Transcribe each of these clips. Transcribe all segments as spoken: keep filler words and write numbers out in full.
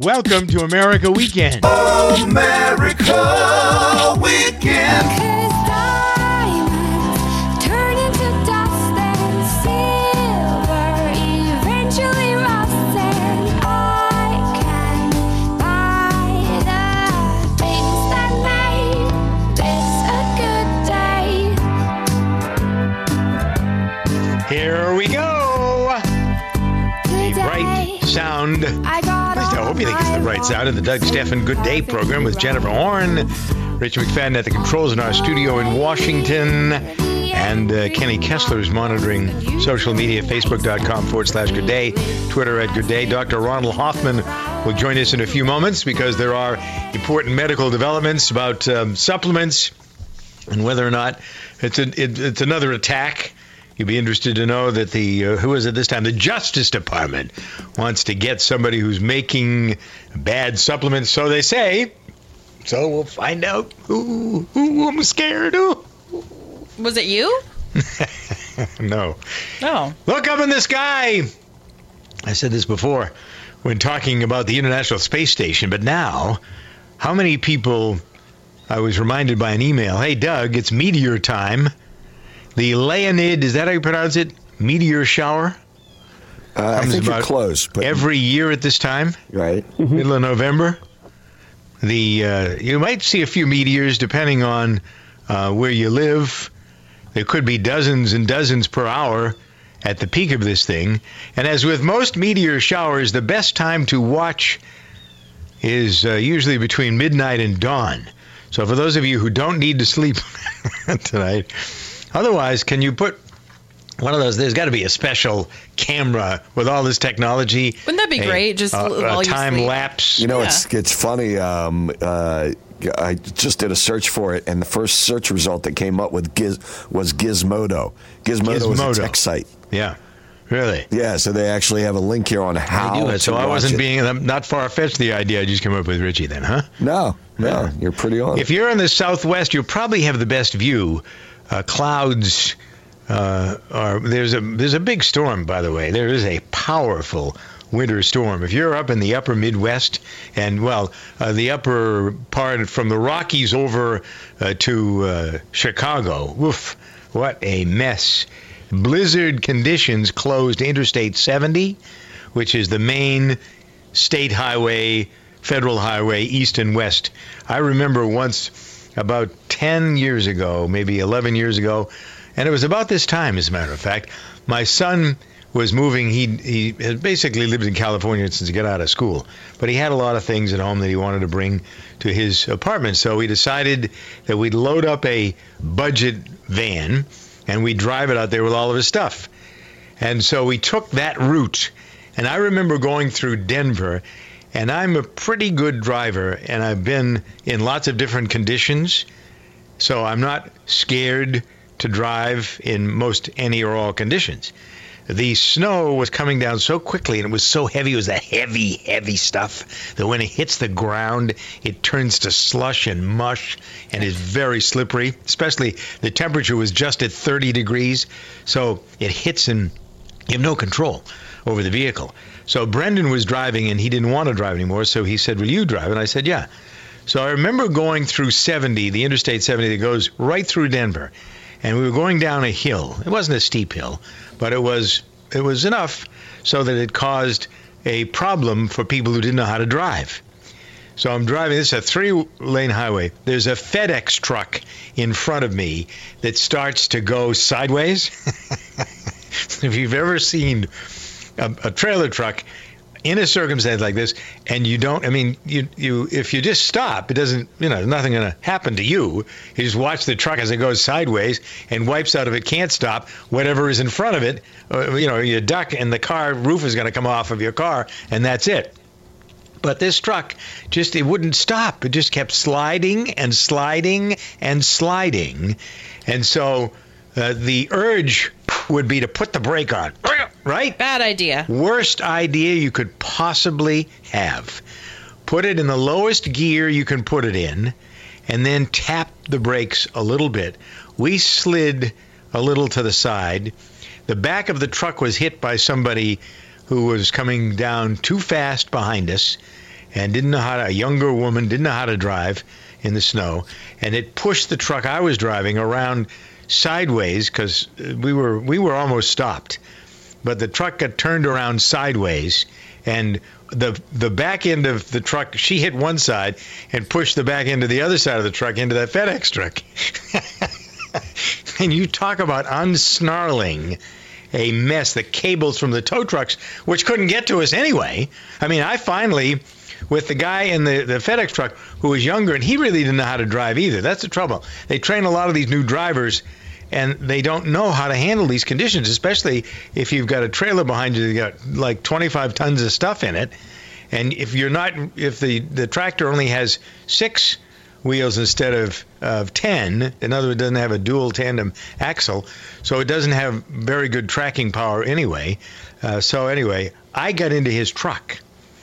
Welcome to America Weekend. America Weekend. Here we go. The right sound. At least I hope you think it's the right sound of the Doug Steffen Good Day program with Jennifer Horn, Rich McFadden at the controls in our studio in Washington, and uh, Kenny Kessler is monitoring social media, facebook.com forward slash good day, Twitter at good day. Doctor Ronald Hoffman will join us in a few moments because there are important medical developments about um, supplements and whether or not it's, a, it, it's another attack. You'd be interested to know that the, uh, who is it this time? The Justice Department wants to get somebody who's making bad supplements, so they say. So we'll find out who, who I'm scared of. Was it you? No. Oh. Look up in the sky. I said this before when talking about the International Space Station, but now, how many people, I was reminded by an email, hey, Doug, it's meteor time. The Leonid, is that how you pronounce it? Meteor shower? Uh, I think you're close. But every year at this time? Right. Middle of November? The uh, you might see a few meteors depending on uh, where you live. There could be dozens and dozens per hour at the peak of this thing. And as with most meteor showers, the best time to watch is uh, usually between midnight and dawn. So for those of you who don't need to sleep tonight... Otherwise, can you put one of those? There's got to be a special camera with all this technology. Wouldn't that be a, great? Just a, while a you time sleep. lapse. You know, Yeah. it's it's funny. Um, uh, I just did a search for it, and the first search result that came up with Giz, was Gizmodo. Gizmodo, Gizmodo. is a tech site. Yeah, really. Yeah, so they actually have a link here on how I do it. to So I watch wasn't it. being I'm not far fetched. The idea I just came up with, Richie. Then, huh? No, no, Yeah. you're pretty on. If you're in the Southwest, you'll probably have the best view. Uh, clouds. Uh, are, there's a there's a big storm, by the way. There is a powerful winter storm. If you're up in the upper Midwest and, well, uh, the upper part from the Rockies over uh, to uh, Chicago, woof, what a mess. Blizzard conditions closed Interstate seventy, which is the main state highway, federal highway, east and west. I remember once about ten years ago, maybe eleven years ago, and it was about this time, as a matter of fact, my son was moving. He he had basically lived in California since he got out of school, but he had a lot of things at home that he wanted to bring to his apartment. So we decided that we'd load up a budget van and we'd drive it out there with all of his stuff. And so we took that route. And I remember going through Denver, and I'm a pretty good driver, and I've been in lots of different conditions, so I'm not scared to drive in most any or all conditions. The snow was coming down so quickly, and it was so heavy. It was that heavy, heavy stuff that when it hits the ground, it turns to slush and mush and is very slippery, especially the temperature was just at thirty degrees, so it hits and you have no control over the vehicle. So Brendan was driving, and he didn't want to drive anymore, so he said, will you drive? And I said, yeah. So I remember going through seventy, the Interstate seventy that goes right through Denver, and we were going down a hill. It wasn't a steep hill, but it was it was enough so that it caused a problem for people who didn't know how to drive. So I'm driving. This is a three-lane highway. There's a FedEx truck in front of me that starts to go sideways. If you've ever seen a, a trailer truck in a circumstance like this, and you don't, I mean, you, you, if you just stop, it doesn't, you know, nothing going to happen to you. You just watch the truck as it goes sideways and wipes out if it can't stop, whatever is in front of it, uh, you know, you duck and the car roof is going to come off of your car, and that's it. But this truck just, it wouldn't stop. It just kept sliding and sliding and sliding. And so uh, the urge would be to put the brake on, right? Bad idea. Worst idea you could possibly have. Put it in the lowest gear you can put it in, and then tap the brakes a little bit. We slid a little to the side. The back of the truck was hit by somebody who was coming down too fast behind us, and didn't know how to, a younger woman didn't know how to drive in the snow, and it pushed the truck I was driving around sideways because we were we were almost stopped, but the truck got turned around sideways, and the the back end of the truck, she hit one side and pushed the back end of the other side of the truck into that FedEx truck. And you talk about unsnarling a mess, the cables from the tow trucks, which couldn't get to us anyway. I mean, I finally, with the guy in the, the FedEx truck who was younger, and he really didn't know how to drive either. That's the trouble. They train a lot of these new drivers, and they don't know how to handle these conditions, especially if you've got a trailer behind you that's got like twenty-five tons of stuff in it. And if you're not, if the, the tractor only has six wheels instead of, of ten, in other words, it doesn't have a dual tandem axle, so it doesn't have very good tracking power anyway. Uh, so anyway, I got into his truck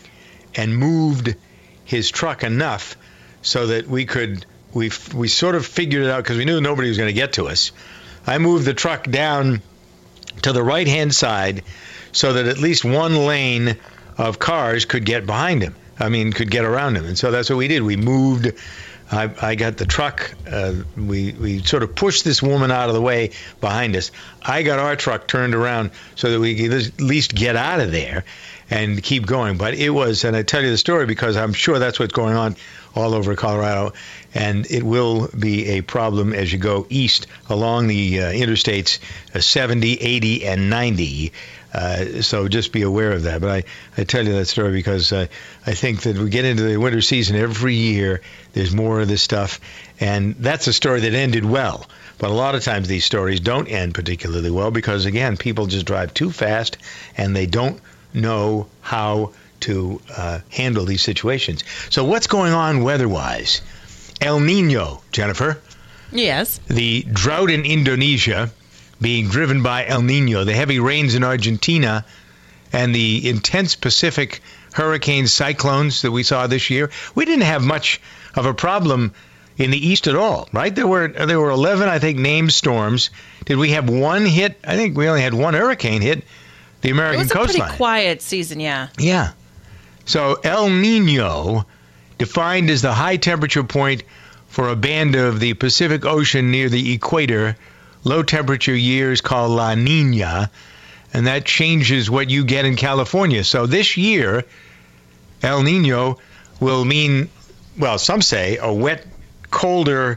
and moved his truck enough so that we could, we we sort of figured it out because we knew nobody was going to get to us. I moved the truck down to the right-hand side so that at least one lane of cars could get behind him. I mean, could get around him. And so that's what we did. We moved. I, I got the truck. Uh, we, we sort of pushed this woman out of the way behind us. I got our truck turned around so that we could at least get out of there and keep going. But it was, and I tell you the story because I'm sure that's what's going on all over Colorado, and it will be a problem as you go east along the uh, interstates uh, seventy, eighty, and ninety. Uh, so just be aware of that. But I, I tell you that story because uh, I think that we get into the winter season every year, there's more of this stuff, and that's a story that ended well. But a lot of times these stories don't end particularly well because, again, people just drive too fast and they don't know how to uh, handle these situations. So what's going on weather-wise? El Nino, Jennifer. Yes. The drought in Indonesia being driven by El Nino, the heavy rains in Argentina, and the intense Pacific hurricane cyclones that we saw this year. We didn't have much of a problem in the east at all, right? There were there were eleven, I think, named storms. Did we have one hit? I think we only had one hurricane hit the American coastline. It was a pretty quiet season, yeah. Yeah. So El Nino, defined as the high temperature point for a band of the Pacific Ocean near the equator. Low temperature years called La Nina, and that changes what you get in California. So this year, El Nino will mean, well, some say a wet, colder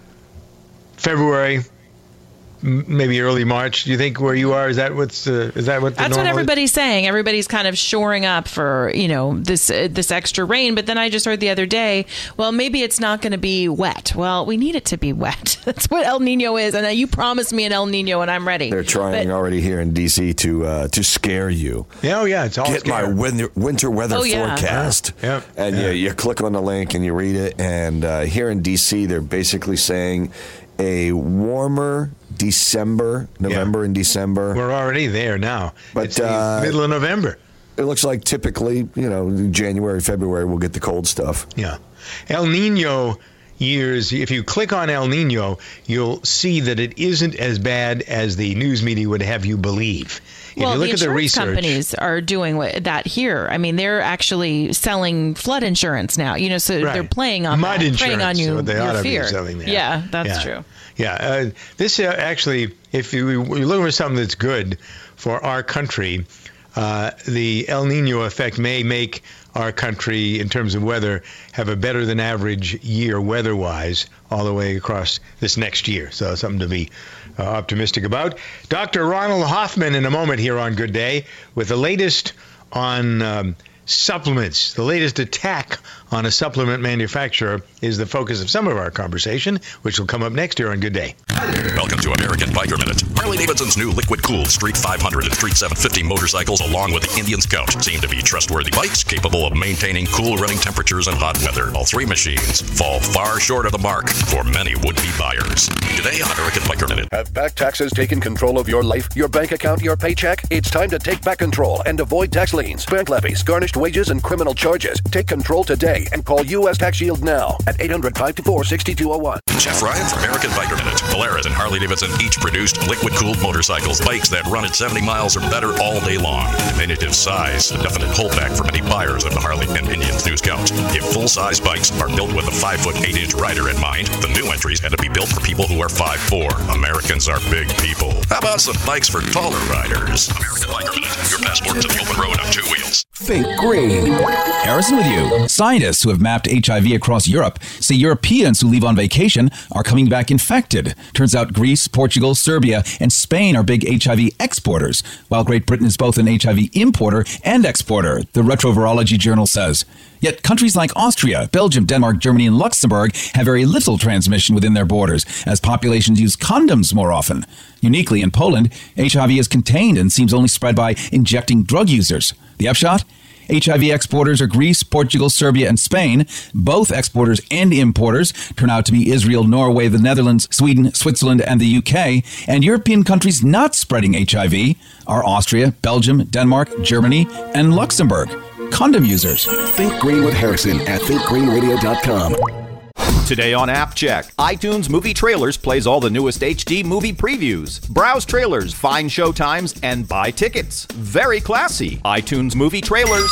February, maybe early March. Do you think where you are, is that what's uh, is that what the That's what everybody's is? saying. Everybody's kind of shoring up for, you know, this uh, this extra rain. But then I just heard the other day, well, maybe it's not going to be wet. Well, we need it to be wet. That's what El Nino is. And uh, you promised me an El Nino, and I'm ready. They're trying but, already here in D C to uh, to scare you. Yeah, oh yeah, it's all Get scary. my winter, winter weather Oh, yeah. forecast. Yeah. Yep. And Yeah. You, you click on the link and you read it. And uh, here in D C, they're basically saying a warmer December, November Yeah. and December. We're already there now. But, it's the uh, middle of November. It looks like typically, you know, January, February, we'll get the cold stuff. Yeah. El Nino years, if you click on El Nino, you'll see that it isn't as bad as the news media would have you believe. If well, you look the at the insurance research, companies are doing what, that here. I mean, they're actually selling flood insurance now. You know, so Right. they're playing on Mud that, insurance, preying on you, so they ought your to be fear. selling that. Yeah, that's Yeah. true. Yeah, uh, this uh, actually, if you, you look for something that's good for our country, uh, the El Nino effect may make our country, in terms of weather, have a better than average year weather-wise all the way across this next year. So something to be uh, optimistic about. Doctor Ronald Hoffman in a moment here on Good Day with the latest on um, supplements. The latest attack on a supplement manufacturer is the focus of some of our conversation, which will come up next here on Good Day. Welcome to American Biker Minute. Harley-Davidson's new Liquid Cool Street five hundred and Street seven fifty motorcycles, along with the Indian Scout, seem to be trustworthy bikes capable of maintaining cool running temperatures in hot weather. All three machines fall far short of the mark for many would-be buyers. Today on American Biker Minute. Have back taxes taken control of your life, your bank account, your paycheck? It's time to take back control and avoid tax liens, bank levies, garnished wages, and criminal charges. Take control today and call U S Tax Shield now at eight hundred, five two four, six two zero one. Jeff Ryan for American Bike Minute. Polaris and Harley-Davidson each produced liquid-cooled motorcycles, bikes that run at seventy miles or better all day long. Diminutive size, a definite holdback for many buyers of the Harley and Indians New Scout. If full-size bikes are built with a five foot eight inch rider in mind, the new entries had to be built for people who are five foot four. Americans are big people. How about some bikes for taller riders? American Biker Minute, your passport to the open road on two wheels. Think green. Harrison with you. Scientists who have mapped H I V across Europe say Europeans who leave on vacation are coming back infected. Turns out Greece, Portugal, Serbia, and Spain are big H I V exporters, while Great Britain is both an H I V importer and exporter, the Retrovirology Journal says. Yet countries like Austria, Belgium, Denmark, Germany, and Luxembourg have very little transmission within their borders, as populations use condoms more often. Uniquely, in Poland, H I V is contained and seems only spread by injecting drug users. The upshot? H I V exporters are Greece, Portugal, Serbia, and Spain. Both exporters and importers turn out to be Israel, Norway, the Netherlands, Sweden, Switzerland, and the U K. And European countries not spreading H I V are Austria, Belgium, Denmark, Germany, and Luxembourg. Condom users. Think Green with Harrison at think green radio dot com. Today on App Check, iTunes Movie Trailers plays all the newest H D movie previews. Browse trailers, find showtimes, and buy tickets. Very classy. iTunes Movie Trailers.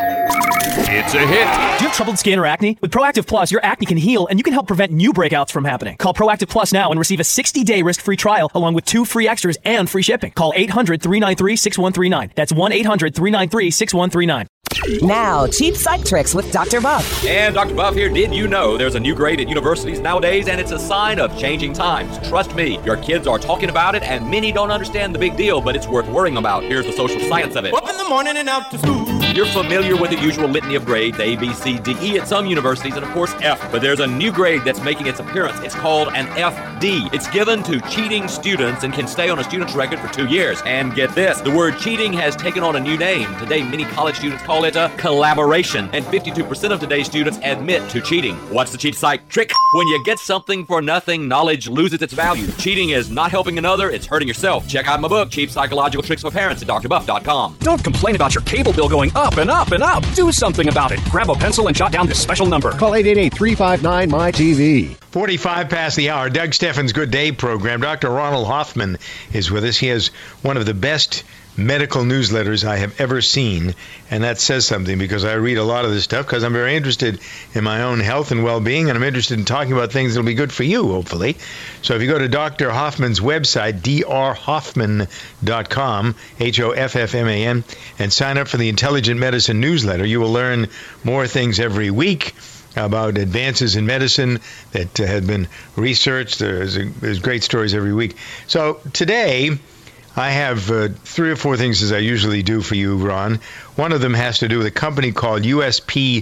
It's a hit. Do you have troubled skin or acne? With Proactive Plus, your acne can heal and you can help prevent new breakouts from happening. Call Proactive Plus now and receive a sixty day risk-free trial along with two free extras and free shipping. Call eight hundred, three nine three, six one three nine. That's one eight hundred, three nine three, six one three nine. Now, cheap psych tricks with Doctor Buff. And Doctor Buff here. Did you know there's a new grade at universities nowadays, and it's a sign of changing times? Trust me, your kids are talking about it, and many don't understand the big deal, but it's worth worrying about. Here's the social science of it. Up in the morning and out to school. You're familiar with the usual litany of grades, A, B, C, D, E at some universities, and of course F. But there's a new grade that's making its appearance. It's called an F D. It's given to cheating students and can stay on a student's record for two years. And get this, the word cheating has taken on a new name. Today, many college students call it a collaboration, and fifty-two percent of today's students admit to cheating. What's the cheat psych trick? When you get something for nothing, knowledge loses its value. Cheating is not helping another, it's hurting yourself. Check out my book, Cheap Psychological Tricks for Parents, at dr buff dot com. Don't complain about your cable bill going up and up and up. Do something about it. Grab a pencil and jot down this special number. Call eight eight eight, three five nine, M Y T V. forty-five past the hour. Doug Steffens' Good Day program. Doctor Ronald Hoffman is with us. He has one of the best medical newsletters I have ever seen, and that says something because I read a lot of this stuff because I'm very interested in my own health and well-being, and I'm interested in talking about things that will be good for you, hopefully. So if you go to Doctor Hoffman's website, d r hoffman dot com, H O F F M A N, and sign up for the Intelligent Medicine newsletter, you will learn more things every week about advances in medicine that uh, have been researched. There's, a, there's great stories every week. So today, I have uh, three or four things as I usually do for you, Ron. One of them has to do with a company called U S P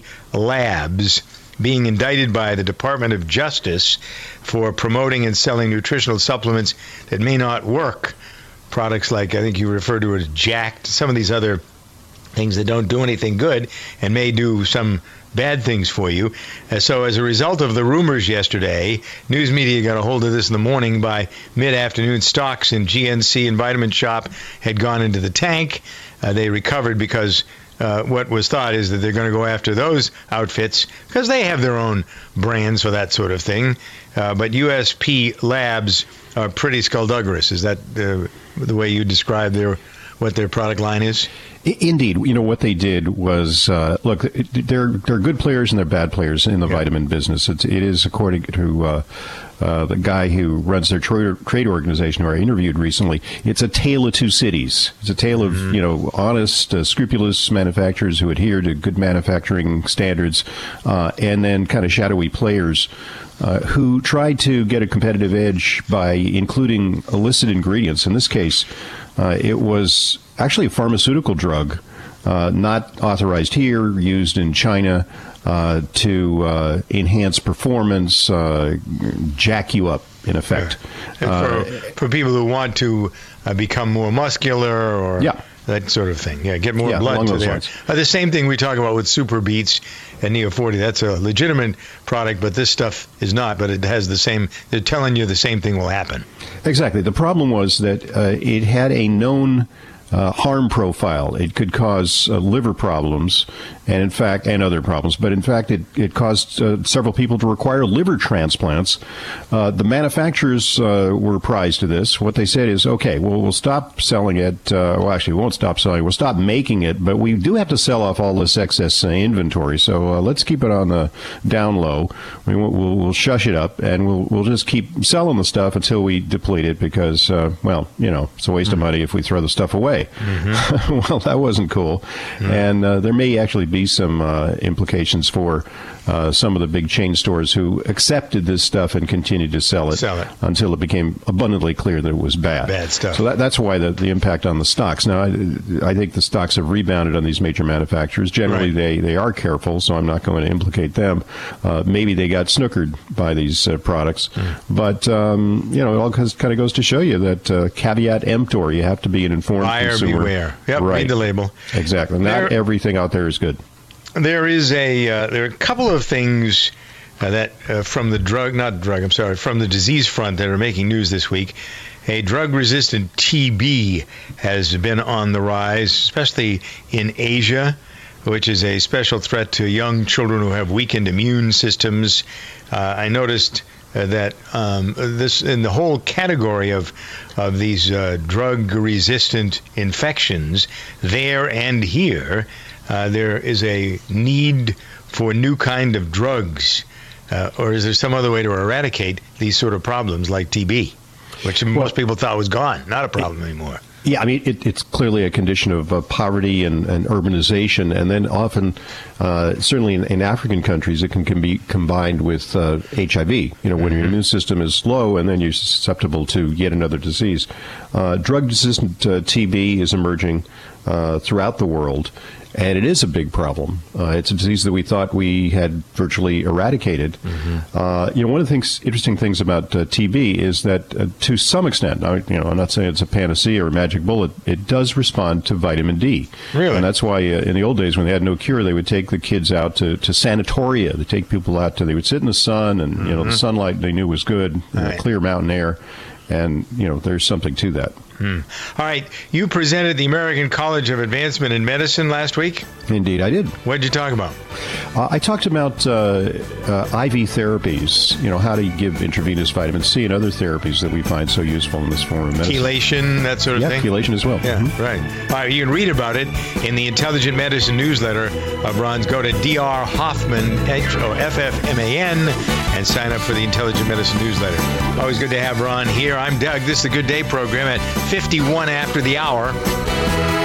Labs being indicted by the Department of Justice for promoting and selling nutritional supplements that may not work. Products like, I think you referred to it as Jacked, some of these other things that don't do anything good and may do some bad things for you. Uh, so as a result of the rumors yesterday, news media got a hold of this in the morning. By mid-afternoon, stocks in G N C and Vitamin Shop had gone into the tank. Uh, they recovered because uh, what was thought is that they're going to go after those outfits because they have their own brands for that sort of thing. Uh, but U S P Labs are pretty skullduggerous. Is that uh, the way you describe their what their product line is? Indeed. You know, what they did was, uh, look, they're, they're good players and they're bad players in the yeah. vitamin business. It's, it is, according to uh, uh, the guy who runs their trade, trade organization who I interviewed recently, it's a tale of two cities. It's a tale of, mm-hmm. you know, honest, uh, scrupulous manufacturers who adhere to good manufacturing standards, uh, and then kind of shadowy players Uh, who tried to get a competitive edge by including illicit ingredients. In this case, uh, it was actually a pharmaceutical drug, uh, not authorized here, used in China uh, to uh, enhance performance, uh, jack you up, in effect. Yeah. Uh, for, for people who want to uh, become more muscular or yeah. that sort of thing. Yeah, get more yeah, blood to there. Uh, the same thing we talk about with Super Beats and Neo forty. That's a legitimate product, but this stuff is not. But it has the same, they're telling you the same thing will happen. Exactly. The problem was that uh, it had a known uh, harm profile. It could cause uh, liver problems, and in fact, and other problems. But in fact, it it caused uh, several people to require liver transplants. Uh, the manufacturers uh, were apprised of this. What they said is, okay, well, we'll stop selling it. Uh, well, actually, we won't stop selling it. We'll stop making it, but we do have to sell off all this excess uh, inventory. So uh, let's keep it on the down low. We will, we'll, we'll shush it up, and we'll we'll just keep selling the stuff until we deplete it because, uh, well, you know, it's a waste mm-hmm. of money if we throw the stuff away. Mm-hmm. Well, that wasn't cool. Mm-hmm. And uh, there may actually be some uh, implications for uh, some of the big chain stores who accepted this stuff and continued to sell it, sell it until it became abundantly clear that it was bad. Bad stuff. So that, that's why the, the impact on the stocks. Now, I, I think the stocks have rebounded on these major manufacturers. Generally, right. they, they are careful, so I'm not going to implicate them. Uh, maybe they got snookered by these uh, products. Mm. But, um, you know, it all kind of goes to show you that uh, caveat emptor, you have to be an informed Buyer consumer. beware. Yep, right. Read the label. Exactly. Not there, everything out there is good. There is a, uh, there are a couple of things uh, that uh, from the drug, not drug, I'm sorry, from the disease front that are making news this week. A drug-resistant T B has been on the rise, especially in Asia, which is a special threat to young children who have weakened immune systems. Uh, I noticed uh, that um, this in the whole category of of these uh, drug-resistant infections, there and here, uh, there is a need for new kind of drugs. Uh, or is there some other way to eradicate these sort of problems like T B, which most well, people thought was gone, not a problem anymore? Yeah, I mean, it, it's clearly a condition of uh, poverty and, and urbanization, and then often, uh, certainly in, in African countries, it can, can be combined with uh, H I V. You know, when mm-hmm. your immune system is low, and then you're susceptible to yet another disease. Uh, drug-resistant uh, T B is emerging uh, throughout the world. And it is a big problem. Uh, it's a disease that we thought we had virtually eradicated. Mm-hmm. Uh, you know, one of the things, interesting things about uh, T B is that, uh, to some extent, I, you know, I'm not saying it's a panacea or a magic bullet, it does respond to vitamin D. Really? And that's why uh, in the old days when they had no cure, they would take the kids out to, to sanatoria. They take people out to, they would sit in the sun, and mm-hmm. you know, the sunlight they knew was good, right. clear mountain air, and you know, there's something to that. Hmm. All right. You presented the American College of Advancement in Medicine last week? Indeed, I did. What did you talk about? Uh, I talked about uh, uh, I V therapies, you know, how to give intravenous vitamin C and other therapies that we find so useful in this form of medicine. Chelation, that sort of yeah, thing? Yeah, chelation as well. Yeah, mm-hmm. right. All right. You can read about it in the Intelligent Medicine newsletter of Ron's. Go to D R Hoffman, H O F F M A N, and sign up for the Intelligent Medicine newsletter. Always good to have Ron here. I'm Doug. This is the Good Day program at fifty-one after the hour.